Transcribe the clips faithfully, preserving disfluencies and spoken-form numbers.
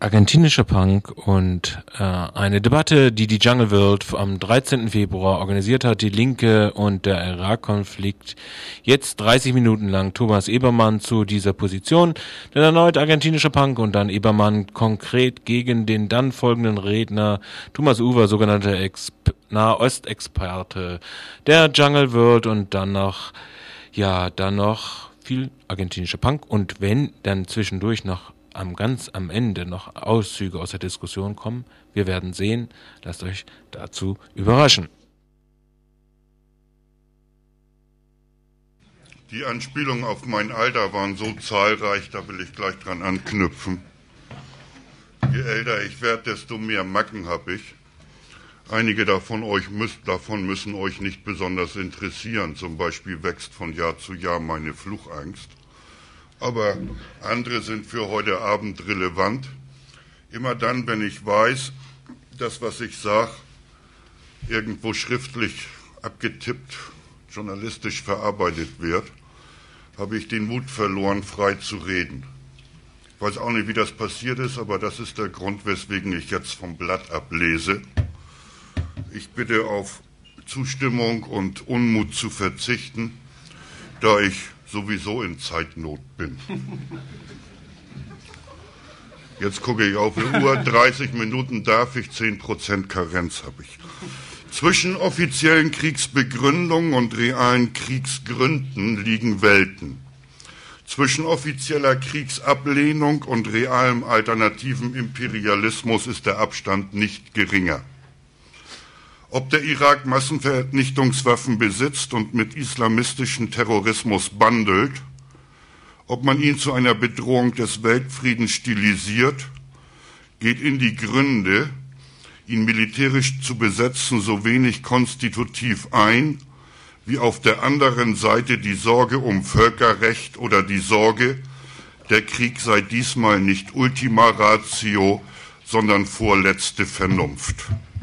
Argentinischer Punk und äh, eine Debatte, die die Jungle World am dreizehnten Februar organisiert hat, die Linke und der Irak-Konflikt. Jetzt dreißig Minuten lang Thomas Ebermann zu dieser Position, dann erneut argentinischer Punk und dann Ebermann konkret gegen den dann folgenden Redner Thomas Uwer, sogenannter Exp- Nahostexperte der Jungle World, und dann noch, ja, dann noch viel argentinischer Punk, und wenn dann zwischendurch noch am ganz am Ende noch Auszüge aus der Diskussion kommen, wir werden sehen. Lasst euch dazu überraschen. Die Anspielungen auf mein Alter waren so zahlreich, da will ich gleich dran anknüpfen. Je älter ich werde, desto mehr Macken habe ich. Einige davon, euch müsst, davon müssen euch nicht besonders interessieren. Zum Beispiel wächst von Jahr zu Jahr meine Fluchangst. Aber andere sind für heute Abend relevant. Immer dann, wenn ich weiß, dass was ich sage, irgendwo schriftlich abgetippt, journalistisch verarbeitet wird, habe ich den Mut verloren, frei zu reden. Ich weiß auch nicht, wie das passiert ist, aber das ist der Grund, weswegen ich jetzt vom Blatt ablese. Ich bitte auf Zustimmung und Unmut zu verzichten, da ich sowieso in Zeitnot bin. Jetzt gucke ich auf die Uhr, dreißig Minuten darf ich, zehn Prozent Karenz habe ich. Zwischen offiziellen Kriegsbegründungen und realen Kriegsgründen liegen Welten. Zwischen offizieller Kriegsablehnung und realem alternativen Imperialismus ist der Abstand nicht geringer. Ob der Irak Massenvernichtungswaffen besitzt und mit islamistischem Terrorismus bandelt, ob man ihn zu einer Bedrohung des Weltfriedens stilisiert, geht in die Gründe, ihn militärisch zu besetzen, so wenig konstitutiv ein, wie auf der anderen Seite die Sorge um Völkerrecht oder die Sorge, der Krieg sei diesmal nicht Ultima Ratio, sondern vorletzte Vernunft.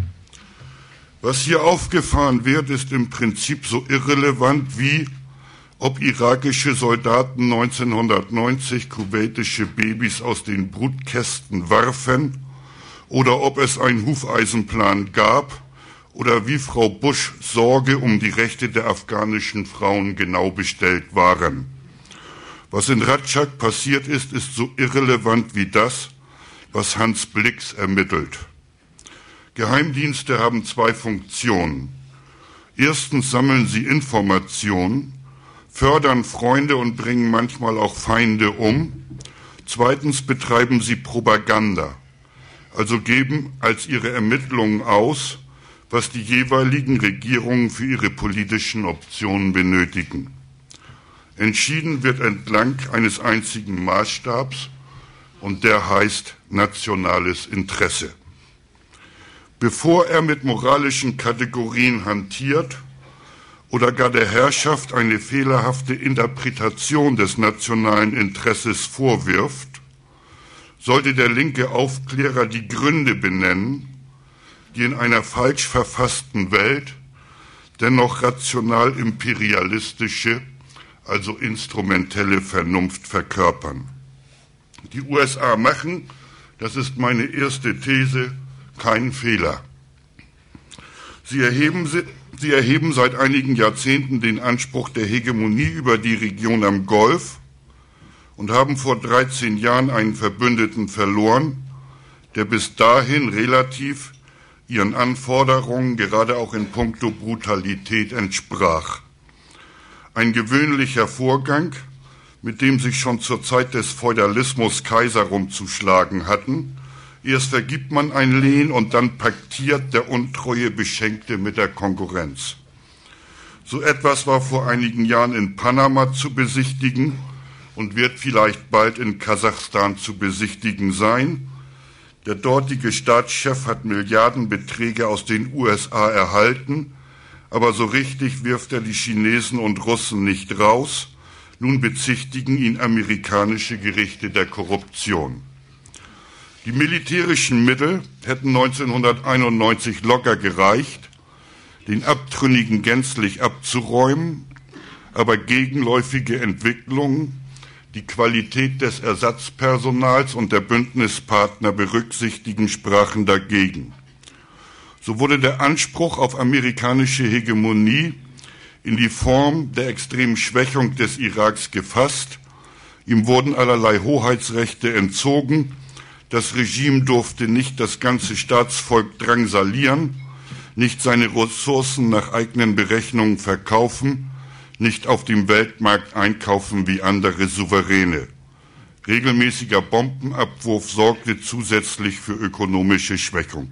Was hier aufgefahren wird, ist im Prinzip so irrelevant wie, ob irakische Soldaten neunzehnhundertneunzig kuwaitische Babys aus den Brutkästen warfen oder ob es einen Hufeisenplan gab oder wie Frau Bush Sorge um die Rechte der afghanischen Frauen genau bestellt waren. Was in Ratschak passiert ist, ist so irrelevant wie das, was Hans Blix ermittelt. Geheimdienste haben zwei Funktionen. Erstens sammeln sie Informationen, fördern Freunde und bringen manchmal auch Feinde um. Zweitens betreiben sie Propaganda, also geben als ihre Ermittlungen aus, was die jeweiligen Regierungen für ihre politischen Optionen benötigen. Entschieden wird entlang eines einzigen Maßstabs, und der heißt nationales Interesse. Bevor er mit moralischen Kategorien hantiert oder gar der Herrschaft eine fehlerhafte Interpretation des nationalen Interesses vorwirft, sollte der linke Aufklärer die Gründe benennen, die in einer falsch verfassten Welt dennoch rational imperialistische, also instrumentelle Vernunft verkörpern. Die U S A machen, das ist meine erste These, keinen Fehler. Sie erheben, sie erheben seit einigen Jahrzehnten den Anspruch der Hegemonie über die Region am Golf und haben vor dreizehn Jahren einen Verbündeten verloren, der bis dahin relativ ihren Anforderungen, gerade auch in puncto Brutalität, entsprach. Ein gewöhnlicher Vorgang, mit dem sich schon zur Zeit des Feudalismus Kaiser rumzuschlagen hatten. Erst vergibt man ein Lehen und dann paktiert der untreue Beschenkte mit der Konkurrenz. So etwas war vor einigen Jahren in Panama zu besichtigen und wird vielleicht bald in Kasachstan zu besichtigen sein. Der dortige Staatschef hat Milliardenbeträge aus den U S A erhalten, aber so richtig wirft er die Chinesen und Russen nicht raus. Nun bezichtigen ihn amerikanische Gerichte der Korruption. Die militärischen Mittel hätten neunzehnhunderteinundneunzig locker gereicht, den Abtrünnigen gänzlich abzuräumen, aber gegenläufige Entwicklungen, die Qualität des Ersatzpersonals und der Bündnispartner berücksichtigen, sprachen dagegen. So wurde der Anspruch auf amerikanische Hegemonie in die Form der extremen Schwächung des Iraks gefasst. Ihm wurden allerlei Hoheitsrechte entzogen. Das Regime durfte nicht das ganze Staatsvolk drangsalieren, nicht seine Ressourcen nach eigenen Berechnungen verkaufen, nicht auf dem Weltmarkt einkaufen wie andere Souveräne. Regelmäßiger Bombenabwurf sorgte zusätzlich für ökonomische Schwächung.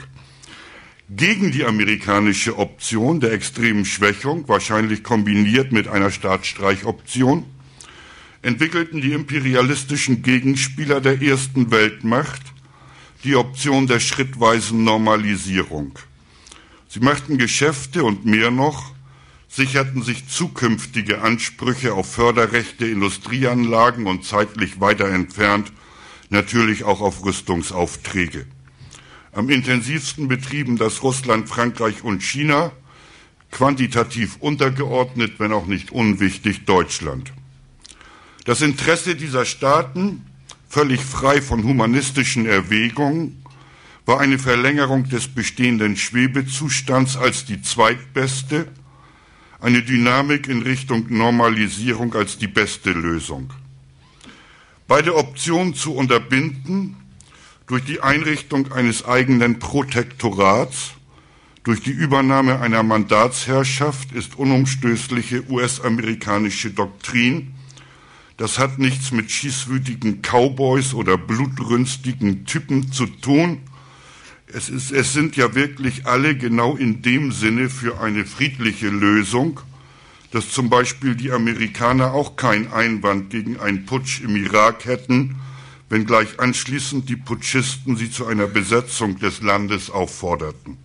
Gegen die amerikanische Option der extremen Schwächung, wahrscheinlich kombiniert mit einer Staatsstreichoption, entwickelten die imperialistischen Gegenspieler der ersten Weltmacht die Option der schrittweisen Normalisierung. Sie machten Geschäfte und mehr noch, sicherten sich zukünftige Ansprüche auf Förderrechte, Industrieanlagen und zeitlich weiter entfernt natürlich auch auf Rüstungsaufträge. Am intensivsten betrieben das Russland, Frankreich und China, quantitativ untergeordnet, wenn auch nicht unwichtig, Deutschland. Das Interesse dieser Staaten, völlig frei von humanistischen Erwägungen, war eine Verlängerung des bestehenden Schwebezustands als die zweitbeste, eine Dynamik in Richtung Normalisierung als die beste Lösung. Beide Optionen zu unterbinden, durch die Einrichtung eines eigenen Protektorats, durch die Übernahme einer Mandatsherrschaft, ist unumstößliche U S-amerikanische Doktrin. Das hat nichts mit schießwütigen Cowboys oder blutrünstigen Typen zu tun. Es, ist, es sind ja wirklich alle genau in dem Sinne für eine friedliche Lösung, dass zum Beispiel die Amerikaner auch keinen Einwand gegen einen Putsch im Irak hätten, wenngleich anschließend die Putschisten sie zu einer Besetzung des Landes aufforderten.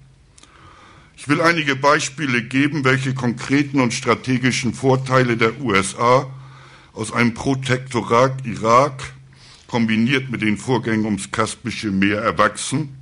Ich will einige Beispiele geben, welche konkreten und strategischen Vorteile der U S A aus einem Protektorat Irak kombiniert mit den Vorgängen ums Kaspische Meer erwachsen.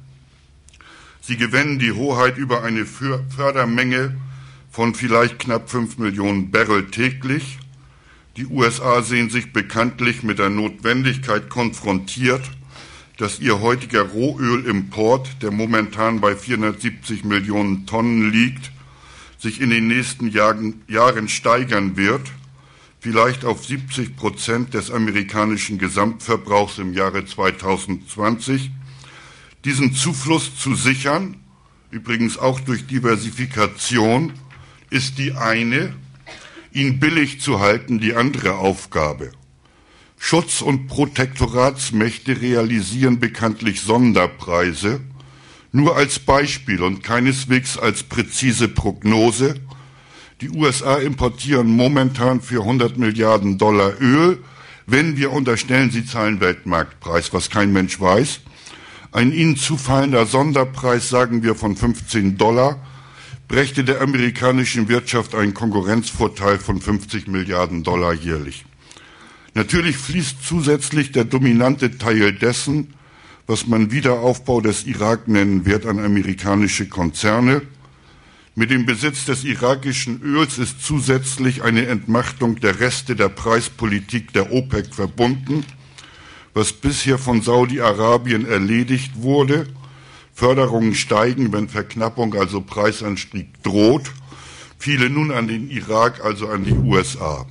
Sie gewinnen die Hoheit über eine Fördermenge von vielleicht knapp fünf Millionen Barrel täglich. Die U S A sehen sich bekanntlich mit der Notwendigkeit konfrontiert, dass ihr heutiger Rohölimport, der momentan bei vierhundertsiebzig Millionen Tonnen liegt, sich in den nächsten Jahren, Jahren steigern wird, vielleicht auf siebzig Prozent des amerikanischen Gesamtverbrauchs im Jahre zweitausendzwanzig. Diesen Zufluss zu sichern, übrigens auch durch Diversifikation, ist die eine, ihn billig zu halten, die andere Aufgabe. Schutz- und Protektoratsmächte realisieren bekanntlich Sonderpreise, nur als Beispiel und keineswegs als präzise Prognose. Die U S A importieren momentan für hundert Milliarden Dollar Öl, wenn wir unterstellen, sie zahlen Weltmarktpreis, was kein Mensch weiß. Ein ihnen zufallender Sonderpreis, sagen wir, von fünfzehn Dollar, brächte der amerikanischen Wirtschaft einen Konkurrenzvorteil von fünfzig Milliarden Dollar jährlich. Natürlich fließt zusätzlich der dominante Teil dessen, was man Wiederaufbau des Irak nennen wird, an amerikanische Konzerne. Mit dem Besitz des irakischen Öls ist zusätzlich eine Entmachtung der Reste der Preispolitik der OPEC verbunden, was bisher von Saudi-Arabien erledigt wurde. Förderungen steigen, wenn Verknappung, also Preisanstieg, droht. Viele nun an den Irak, also an die U S A.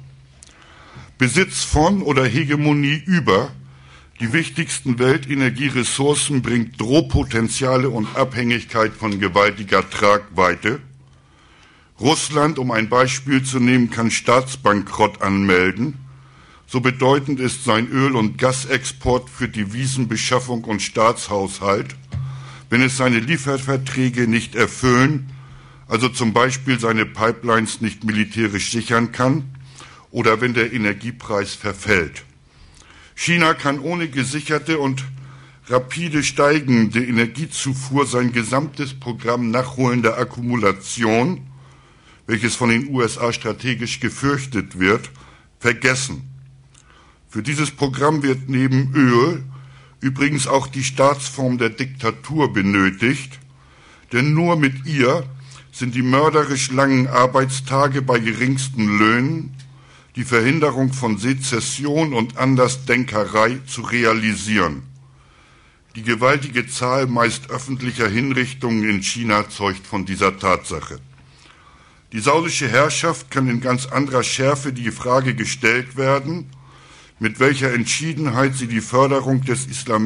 Besitz von oder Hegemonie über die wichtigsten Weltenergieressourcen bringt Drohpotenziale und Abhängigkeit von gewaltiger Tragweite. Russland, um ein Beispiel zu nehmen, kann Staatsbankrott anmelden. So bedeutend ist sein Öl- und Gasexport für Devisenbeschaffung und Staatshaushalt, wenn es seine Lieferverträge nicht erfüllen, also zum Beispiel seine Pipelines nicht militärisch sichern kann oder wenn der Energiepreis verfällt. China kann ohne gesicherte und rapide steigende Energiezufuhr sein gesamtes Programm nachholender Akkumulation, welches von den U S A strategisch gefürchtet wird, vergessen. Für dieses Programm wird neben Öl übrigens auch die Staatsform der Diktatur benötigt, denn nur mit ihr sind die mörderisch langen Arbeitstage bei geringsten Löhnen, die die Verhinderung von Sezession und Andersdenkerei zu realisieren. Die gewaltige Zahl meist öffentlicher Hinrichtungen in China zeugt von dieser Tatsache. Die saudische Herrschaft kann in ganz anderer Schärfe die Frage gestellt werden, mit welcher Entschiedenheit sie die Förderung des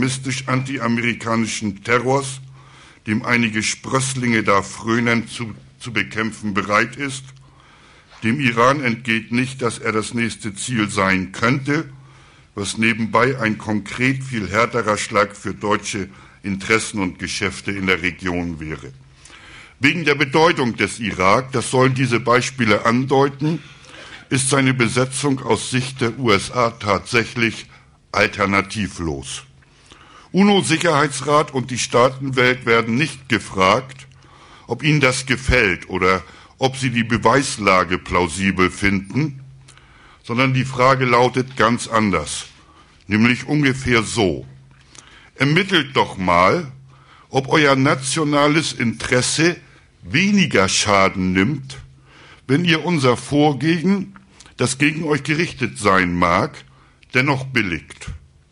islamistisch-antiamerikanischen Terrors, dem einige Sprösslinge da frönen, zu, zu bekämpfen bereit ist. Dem Iran entgeht nicht, dass er das nächste Ziel sein könnte, was nebenbei ein konkret viel härterer Schlag für deutsche Interessen und Geschäfte in der Region wäre. Wegen der Bedeutung des Irak, das sollen diese Beispiele andeuten, ist seine Besetzung aus Sicht der U S A tatsächlich alternativlos. UNO-Sicherheitsrat und die Staatenwelt werden nicht gefragt, ob ihnen das gefällt oder ob sie die Beweislage plausibel finden, sondern die Frage lautet ganz anders, nämlich ungefähr so. Ermittelt doch mal, ob euer nationales Interesse weniger Schaden nimmt, wenn ihr unser Vorgehen, das gegen euch gerichtet sein mag, dennoch billigt.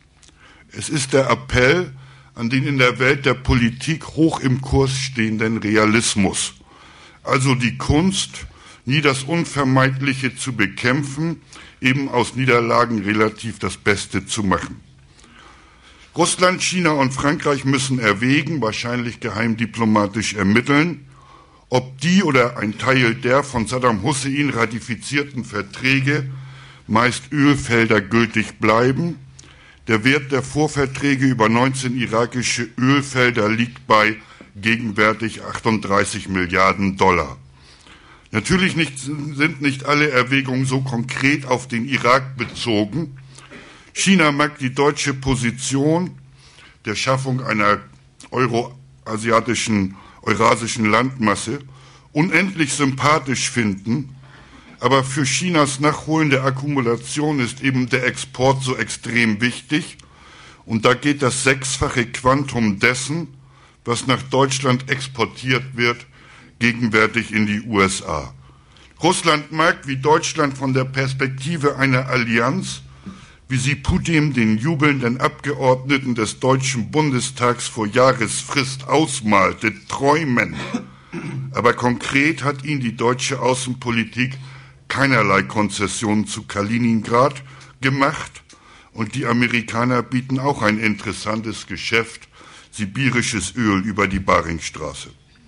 Es ist der Appell an den in der Welt der Politik hoch im Kurs stehenden Realismus, also die Kunst, nie das Unvermeidliche zu bekämpfen, eben aus Niederlagen relativ das Beste zu machen. Russland, China und Frankreich müssen erwägen, wahrscheinlich geheimdiplomatisch ermitteln, ob die oder ein Teil der von Saddam Hussein ratifizierten Verträge, meist Ölfelder, gültig bleiben. Der Wert der Vorverträge über neunzehn irakische Ölfelder liegt bei gegenwärtig achtunddreißig Milliarden Dollar. Natürlich nicht, sind nicht alle Erwägungen so konkret auf den Irak bezogen. China mag die deutsche Position der Schaffung einer euroasiatischen, eurasischen Landmasse unendlich sympathisch finden, aber für Chinas nachholende Akkumulation ist eben der Export so extrem wichtig und da geht das sechsfache Quantum dessen, was nach Deutschland exportiert wird, gegenwärtig in die U S A. Russland mag wie Deutschland von der Perspektive einer Allianz, wie sie Putin den jubelnden Abgeordneten des Deutschen Bundestags vor Jahresfrist ausmalte, träumen. Aber konkret hat ihn die deutsche Außenpolitik keinerlei Konzessionen zu Kaliningrad gemacht und die Amerikaner bieten auch ein interessantes Geschäft, sibirisches Öl über die Baringstraße.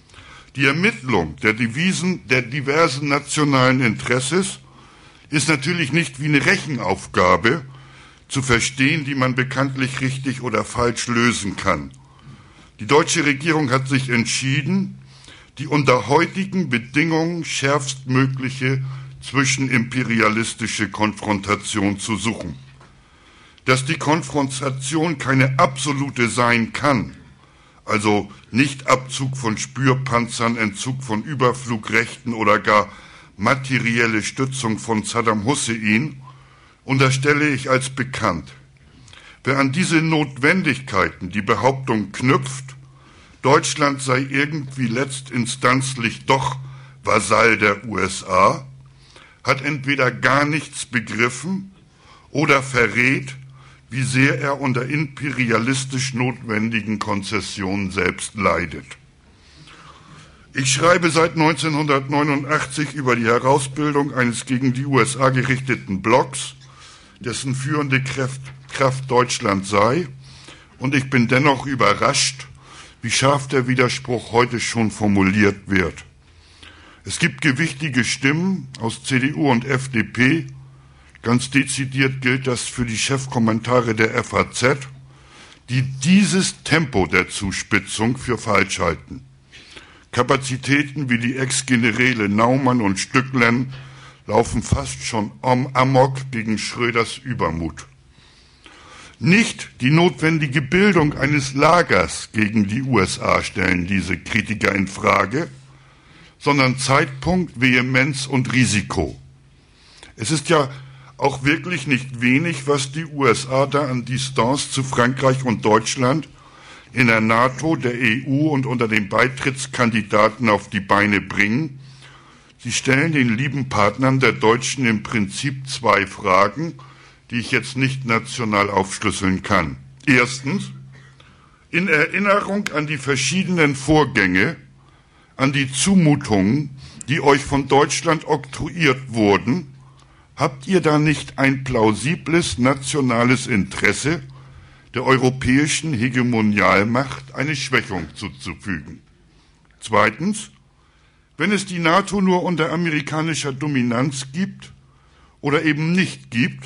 Die Ermittlung der Devisen der diversen nationalen Interesses ist natürlich nicht wie eine Rechenaufgabe zu verstehen, die man bekanntlich richtig oder falsch lösen kann. Die deutsche Regierung hat sich entschieden, die unter heutigen Bedingungen schärfstmögliche zwischenimperialistische Konfrontation zu suchen. Dass die Konfrontation keine absolute sein kann, also nicht Abzug von Spürpanzern, Entzug von Überflugrechten oder gar materielle Stützung von Saddam Hussein, unterstelle ich als bekannt. Wer an diese Notwendigkeiten die Behauptung knüpft, Deutschland sei irgendwie letztinstanzlich doch Vasall der U S A, hat entweder gar nichts begriffen oder verrät, wie sehr er unter imperialistisch notwendigen Konzessionen selbst leidet. Ich schreibe seit neunzehnhundertneunundachtzig über die Herausbildung eines gegen die U S A gerichteten Blocks, dessen führende Kraft, Kraft Deutschland sei, und ich bin dennoch überrascht, wie scharf der Widerspruch heute schon formuliert wird. Es gibt gewichtige Stimmen aus C D U und F D P, ganz dezidiert gilt das für die Chefkommentare der F A Z, die dieses Tempo der Zuspitzung für falsch halten. Kapazitäten wie die Ex-Generäle Naumann und Stücklen laufen fast schon amok gegen Schröders Übermut. Nicht die notwendige Bildung eines Lagers gegen die U S A stellen diese Kritiker in Frage, sondern Zeitpunkt, Vehemenz und Risiko. Es ist ja auch wirklich nicht wenig, was die U S A da an Distanz zu Frankreich und Deutschland in der NATO, der E U und unter den Beitrittskandidaten auf die Beine bringen, Sie stellen den lieben Partnern der Deutschen im Prinzip zwei Fragen, die ich jetzt nicht national aufschlüsseln kann. Erstens, in Erinnerung an die verschiedenen Vorgänge, an die Zumutungen, die euch von Deutschland oktroyiert wurden, habt ihr da nicht ein plausibles nationales Interesse, der europäischen Hegemonialmacht eine Schwächung zuzufügen? Zweitens, wenn es die NATO nur unter amerikanischer Dominanz gibt oder eben nicht gibt,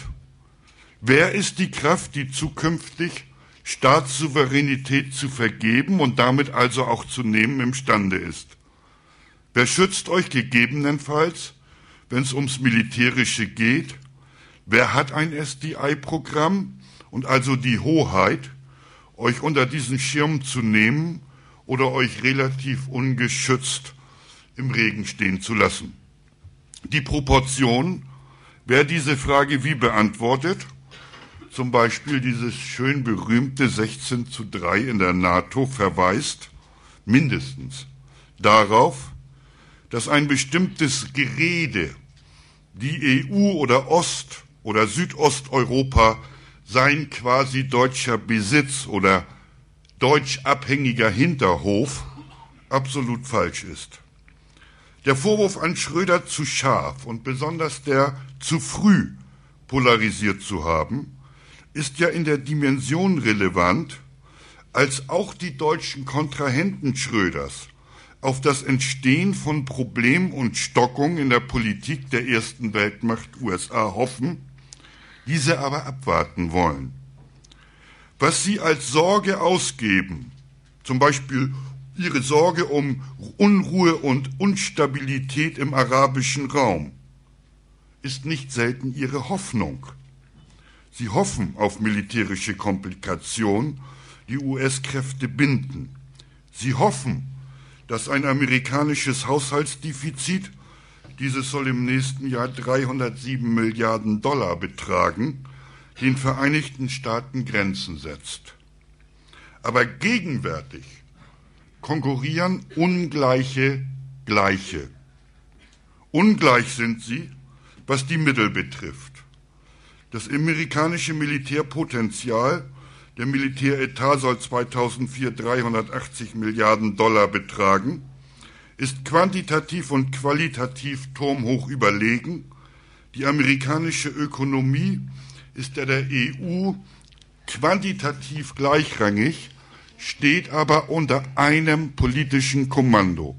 wer ist die Kraft, die zukünftig Staatssouveränität zu vergeben und damit also auch zu nehmen imstande ist? Wer schützt euch gegebenenfalls, wenn es ums Militärische geht? Wer hat ein S D I-Programm und also die Hoheit, euch unter diesen Schirm zu nehmen oder euch relativ ungeschützt im Regen stehen zu lassen? Die Proportion, wer diese Frage wie beantwortet, zum Beispiel dieses schön berühmte sechzehn zu drei in der NATO, verweist mindestens darauf, dass ein bestimmtes Gerede, die E U oder Ost- oder Südosteuropa sein quasi deutscher Besitz oder deutschabhängiger Hinterhof, absolut falsch ist. Der Vorwurf an Schröder, zu scharf und besonders der zu früh polarisiert zu haben, ist ja in der Dimension relevant, als auch die deutschen Kontrahenten Schröders auf das Entstehen von Problem und Stockung in der Politik der ersten Weltmacht U S A hoffen, diese aber abwarten wollen. Was sie als Sorge ausgeben, zum Beispiel ihre Sorge um Unruhe und Instabilität im arabischen Raum, ist nicht selten ihre Hoffnung. Sie hoffen auf militärische Komplikationen, die U S-Kräfte binden. Sie hoffen, dass ein amerikanisches Haushaltsdefizit, dieses soll im nächsten Jahr dreihundertsieben Milliarden Dollar betragen, den Vereinigten Staaten Grenzen setzt. Aber gegenwärtig konkurrieren ungleiche Gleiche. Ungleich sind sie, was die Mittel betrifft. Das amerikanische Militärpotenzial, der Militäretat soll zweitausendvier dreihundertachtzig Milliarden Dollar betragen, ist quantitativ und qualitativ turmhoch überlegen. Die amerikanische Ökonomie ist der der E U quantitativ gleichrangig, steht aber unter einem politischen Kommando.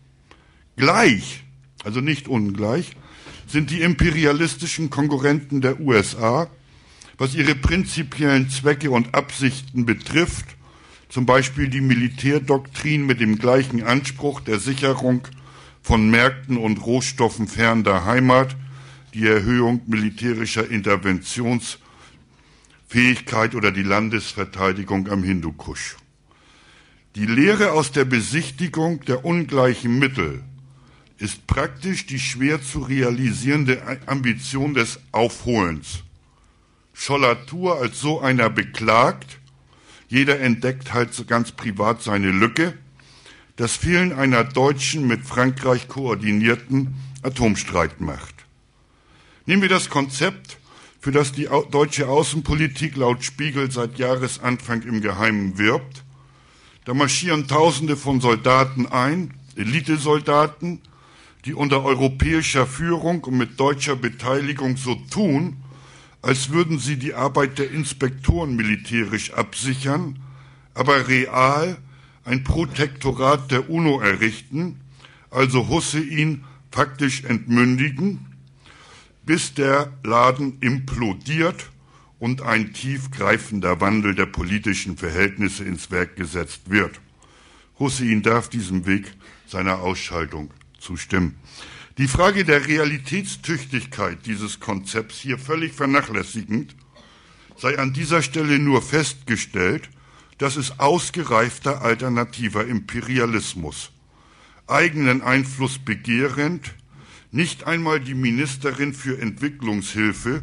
Gleich, also nicht ungleich, sind die imperialistischen Konkurrenten der U S A, was ihre prinzipiellen Zwecke und Absichten betrifft, zum Beispiel die Militärdoktrin mit dem gleichen Anspruch der Sicherung von Märkten und Rohstoffen fern der Heimat, die Erhöhung militärischer Interventionsfähigkeit oder die Landesverteidigung am Hindukusch. Die Lehre aus der Besichtigung der ungleichen Mittel ist praktisch die schwer zu realisierende Ambition des Aufholens. Schollatur als so einer beklagt, jeder entdeckt halt so ganz privat seine Lücke, das Fehlen einer deutschen, mit Frankreich koordinierten Atomstreitmacht. Nehmen wir das Konzept, für das die deutsche Außenpolitik laut Spiegel seit Jahresanfang im Geheimen wirbt. Da marschieren Tausende von Soldaten ein, Elitesoldaten, die unter europäischer Führung und mit deutscher Beteiligung so tun, als würden sie die Arbeit der Inspektoren militärisch absichern, aber real ein Protektorat der UNO errichten, also Hussein faktisch entmündigen, bis der Laden implodiert und ein tiefgreifender Wandel der politischen Verhältnisse ins Werk gesetzt wird. Hussein darf diesem Weg seiner Ausschaltung zustimmen. Die Frage der Realitätstüchtigkeit dieses Konzepts hier völlig vernachlässigend sei an dieser Stelle nur festgestellt, dass es ausgereifter alternativer Imperialismus, eigenen Einfluss begehrend, nicht einmal die Ministerin für Entwicklungshilfe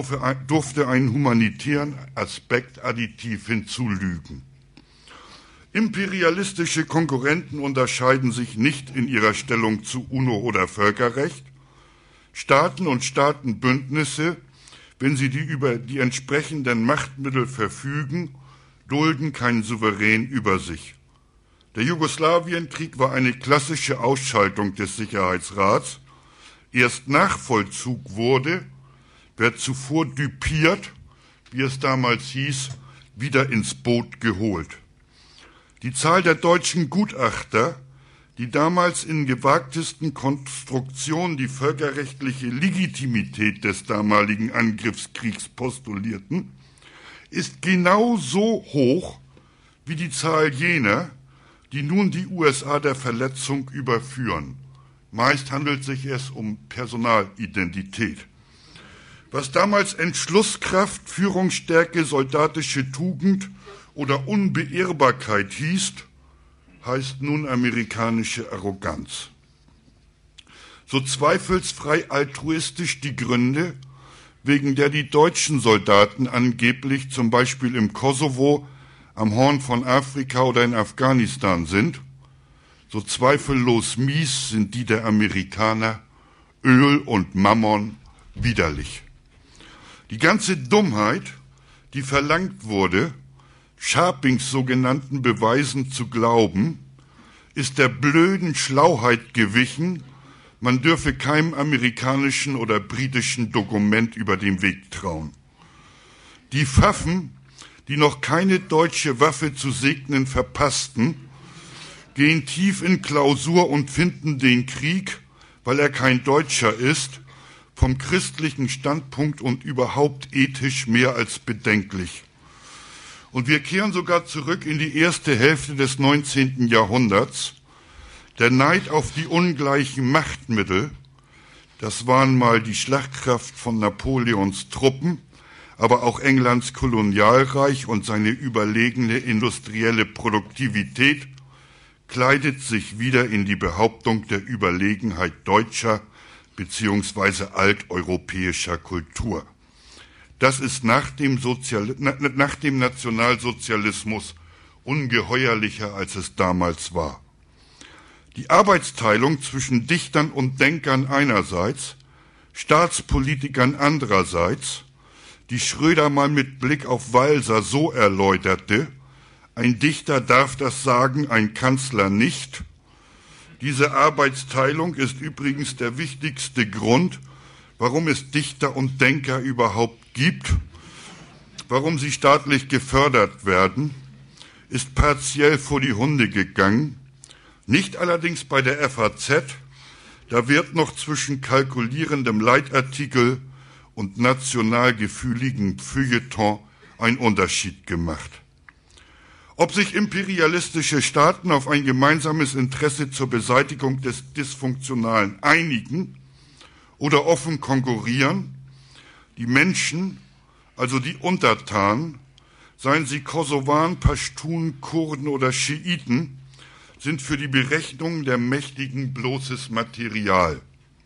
durfte einen humanitären Aspekt additiv hinzulügen. Imperialistische Konkurrenten unterscheiden sich nicht in ihrer Stellung zu UNO oder Völkerrecht. Staaten und Staatenbündnisse, wenn sie die über die entsprechenden Machtmittel verfügen, dulden keinen Souverän über sich. Der Jugoslawienkrieg war eine klassische Ausschaltung des Sicherheitsrats. Erst nach Vollzug wurde, wer zuvor düpiert, wie es damals hieß, wieder ins Boot geholt. Die Zahl der deutschen Gutachter, die damals in gewagtesten Konstruktionen die völkerrechtliche Legitimität des damaligen Angriffskriegs postulierten, ist genauso hoch wie die Zahl jener, die nun die U S A der Verletzung überführen. Meist handelt sich es um Personalidentität. Was damals Entschlusskraft, Führungsstärke, soldatische Tugend oder Unbeirrbarkeit hieß, heißt nun amerikanische Arroganz. So zweifelsfrei altruistisch die Gründe, wegen der die deutschen Soldaten angeblich zum Beispiel im Kosovo, am Horn von Afrika oder in Afghanistan sind, so zweifellos mies sind die der Amerikaner, Öl und Mammon widerlich. Die ganze Dummheit, die verlangt wurde, Scharpings sogenannten Beweisen zu glauben, ist der blöden Schlauheit gewichen, man dürfe keinem amerikanischen oder britischen Dokument über den Weg trauen. Die Pfaffen, die noch keine deutsche Waffe zu segnen verpassten, gehen tief in Klausur und finden den Krieg, weil er kein Deutscher ist, vom christlichen Standpunkt und überhaupt ethisch mehr als bedenklich. Und wir kehren sogar zurück in die erste Hälfte des neunzehnten Jahrhunderts. Der Neid auf die ungleichen Machtmittel, das waren mal die Schlagkraft von Napoleons Truppen, aber auch Englands Kolonialreich und seine überlegene industrielle Produktivität, kleidet sich wieder in die Behauptung der Überlegenheit deutscher bzw. alteuropäischer Kultur. Das ist nach dem, Sozial- nach dem Nationalsozialismus ungeheuerlicher, als es damals war. Die Arbeitsteilung zwischen Dichtern und Denkern einerseits, Staatspolitikern andererseits, die Schröder mal mit Blick auf Walser so erläuterte: Ein Dichter darf das sagen, ein Kanzler nicht. Diese Arbeitsteilung ist übrigens der wichtigste Grund, warum es Dichter und Denker überhaupt gibt, warum sie staatlich gefördert werden, ist partiell vor die Hunde gegangen, nicht allerdings bei der F A Z, da wird noch zwischen kalkulierendem Leitartikel und national gefühligem Feuilleton ein Unterschied gemacht. Ob sich imperialistische Staaten auf ein gemeinsames Interesse zur Beseitigung des Dysfunktionalen einigen oder offen konkurrieren, die Menschen, also die Untertanen, seien sie Kosovaren, Paschtun, Kurden oder Schiiten, sind für die Berechnung der Mächtigen bloßes Material.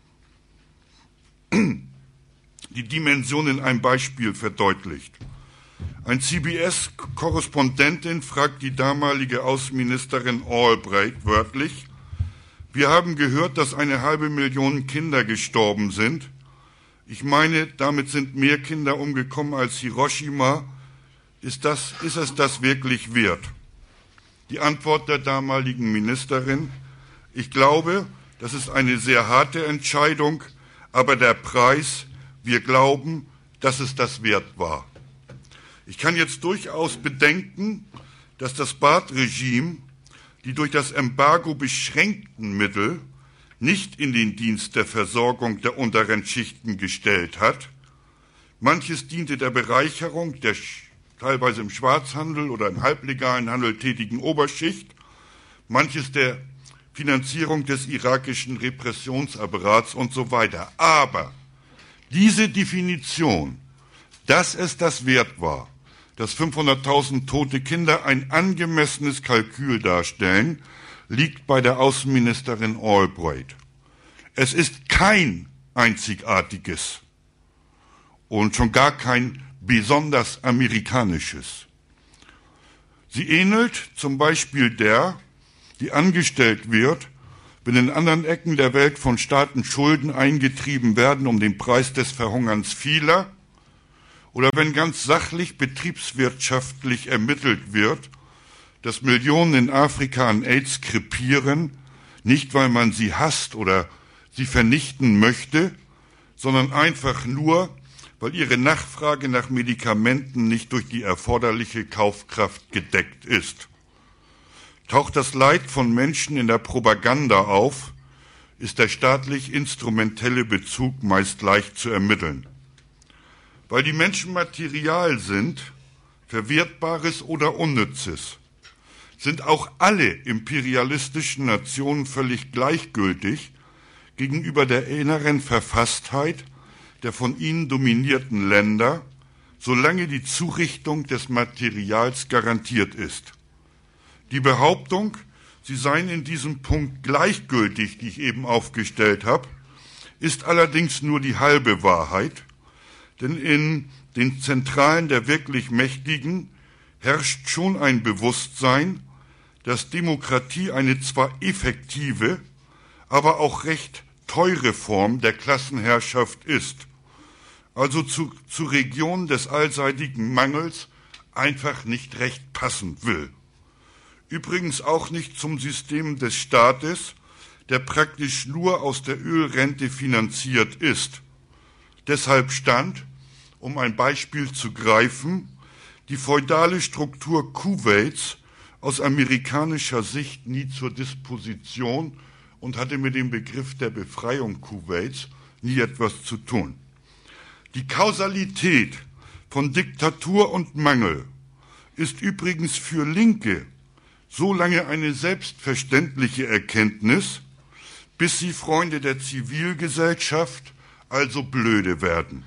Die Dimension in einem Beispiel verdeutlicht. Ein C B S-Korrespondentin fragt die damalige Außenministerin Albright wörtlich: Wir haben gehört, dass eine halbe Million Kinder gestorben sind. Ich meine, damit sind mehr Kinder umgekommen als Hiroshima. Ist das, ist es das wirklich wert? Die Antwort der damaligen Ministerin: Ich glaube, das ist eine sehr harte Entscheidung, aber der Preis, wir glauben, dass es das wert war. Ich kann jetzt durchaus bedenken, dass das Baath-Regime die durch das Embargo beschränkten Mittel nicht in den Dienst der Versorgung der unteren Schichten gestellt hat. Manches diente der Bereicherung der teilweise im Schwarzhandel oder im halblegalen Handel tätigen Oberschicht, manches der Finanzierung des irakischen Repressionsapparats und so weiter. Aber diese Definition, dass es das wert war, dass fünfhunderttausend tote Kinder ein angemessenes Kalkül darstellen, liegt bei der Außenministerin Albright. Es ist kein einzigartiges und schon gar kein besonders amerikanisches. Sie ähnelt zum Beispiel der, die angestellt wird, wenn in anderen Ecken der Welt von Staaten Schulden eingetrieben werden um den Preis des Verhungerns vieler, oder wenn ganz sachlich betriebswirtschaftlich ermittelt wird, dass Millionen in Afrika an AIDS krepieren, nicht weil man sie hasst oder sie vernichten möchte, sondern einfach nur, weil ihre Nachfrage nach Medikamenten nicht durch die erforderliche Kaufkraft gedeckt ist. Taucht das Leid von Menschen in der Propaganda auf, ist der staatlich-instrumentelle Bezug meist leicht zu ermitteln. Weil die Menschen Material sind, Verwertbares oder Unnützes, sind auch alle imperialistischen Nationen völlig gleichgültig gegenüber der inneren Verfasstheit der von ihnen dominierten Länder, solange die Zurichtung des Materials garantiert ist. Die Behauptung, sie seien in diesem Punkt gleichgültig, die ich eben aufgestellt habe, ist allerdings nur die halbe Wahrheit, denn in den Zentralen der wirklich Mächtigen herrscht schon ein Bewusstsein, dass Demokratie eine zwar effektive, aber auch recht teure Form der Klassenherrschaft ist, also zu, zu Regionen des allseitigen Mangels einfach nicht recht passen will. Übrigens auch nicht zum System des Staates, der praktisch nur aus der Ölrente finanziert ist. Deshalb stand, um ein Beispiel zu greifen, die feudale Struktur Kuwaits aus amerikanischer Sicht nie zur Disposition und hatte mit dem Begriff der Befreiung Kuwaits nie etwas zu tun. Die Kausalität von Diktatur und Mangel ist übrigens für Linke so lange eine selbstverständliche Erkenntnis, bis sie Freunde der Zivilgesellschaft, also blöde werden.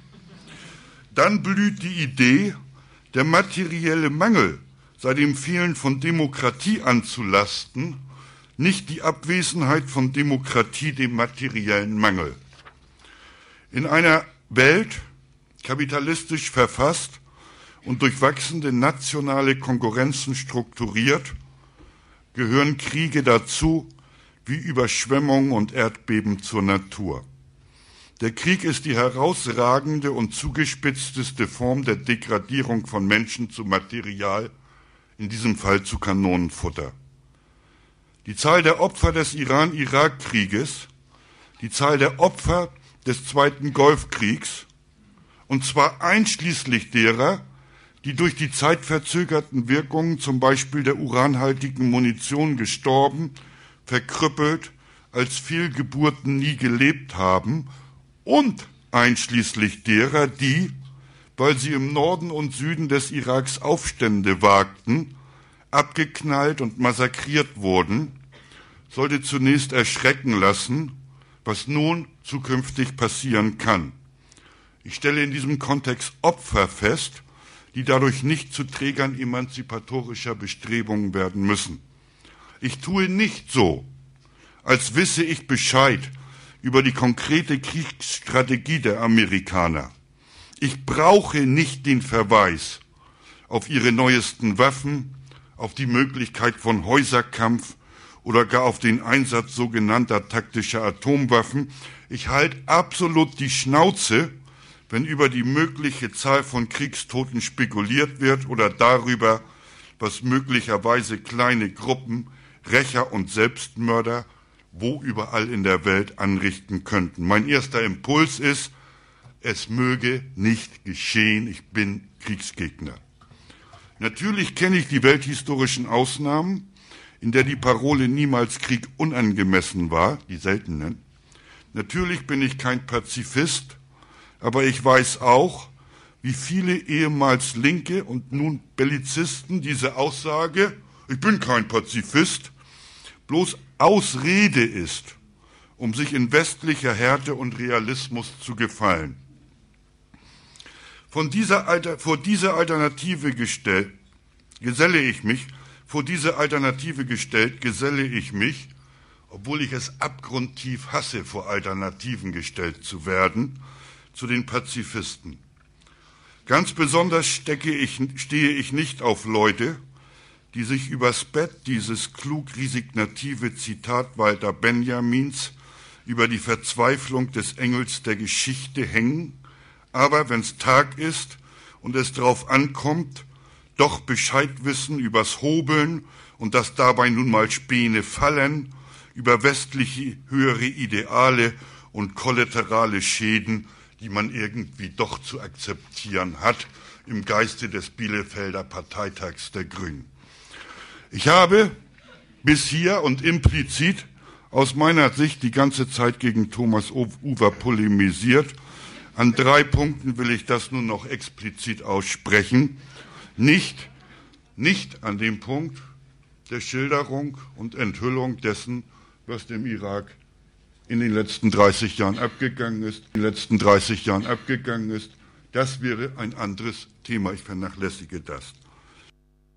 Dann blüht die Idee, der materielle Mangel sei dem Fehlen von Demokratie anzulasten, nicht die Abwesenheit von Demokratie dem materiellen Mangel. In einer Welt, kapitalistisch verfasst und durch wachsende nationale Konkurrenzen strukturiert, gehören Kriege dazu wie Überschwemmungen und Erdbeben zur Natur. Der Krieg ist die herausragende und zugespitzteste Form der Degradierung von Menschen zu Material, in diesem Fall zu Kanonenfutter. Die Zahl der Opfer des Iran-Irak-Krieges, die Zahl der Opfer des Zweiten Golfkriegs, und zwar einschließlich derer, die durch die zeitverzögerten Wirkungen zum Beispiel der uranhaltigen Munition gestorben, verkrüppelt, als Fehlgeburten nie gelebt haben, und einschließlich derer, die, weil sie im Norden und Süden des Iraks Aufstände wagten, abgeknallt und massakriert wurden, sollte zunächst erschrecken lassen, was nun zukünftig passieren kann. Ich stelle in diesem Kontext Opfer fest, die dadurch nicht zu Trägern emanzipatorischer Bestrebungen werden müssen. Ich tue nicht so, als wisse ich Bescheid über die konkrete Kriegsstrategie der Amerikaner. Ich brauche nicht den Verweis auf ihre neuesten Waffen, auf die Möglichkeit von Häuserkampf oder gar auf den Einsatz sogenannter taktischer Atomwaffen. Ich halte absolut die Schnauze, wenn über die mögliche Zahl von Kriegstoten spekuliert wird oder darüber, was möglicherweise kleine Gruppen, Rächer und Selbstmörder wo überall in der Welt anrichten könnten. Mein erster Impuls ist, es möge nicht geschehen, ich bin Kriegsgegner. Natürlich kenne ich die welthistorischen Ausnahmen, in der die Parole niemals Krieg unangemessen war, die seltenen. Natürlich bin ich kein Pazifist, aber ich weiß auch, wie viele ehemals Linke und nun Bellizisten diese Aussage, ich bin kein Pazifist, bloß Ausrede ist, um sich in westlicher Härte und Realismus zu gefallen. Von dieser Alter, vor diese Alternative gestellt, geselle ich mich, vor diese Alternative gestellt, geselle ich mich, obwohl ich es abgrundtief hasse, vor Alternativen gestellt zu werden, zu den Pazifisten. Ganz besonders stecke ich, stehe ich nicht auf Leute, die sich übers Bett dieses klug resignative Zitat Walter Benjamins über die Verzweiflung des Engels der Geschichte hängen, aber wenn's Tag ist und es drauf ankommt, doch Bescheid wissen übers Hobeln und dass dabei nun mal Späne fallen, über westliche höhere Ideale und kollaterale Schäden, die man irgendwie doch zu akzeptieren hat, im Geiste des Bielefelder Parteitags der Grünen. Ich habe bis hier und implizit aus meiner Sicht die ganze Zeit gegen Thomas Uwer polemisiert. An drei Punkten will ich das nun noch explizit aussprechen. Nicht, nicht an dem Punkt der Schilderung und Enthüllung dessen, was dem Irak in den letzten dreißig Jahren abgegangen ist, in den letzten dreißig Jahren abgegangen ist. Das wäre ein anderes Thema. Ich vernachlässige das.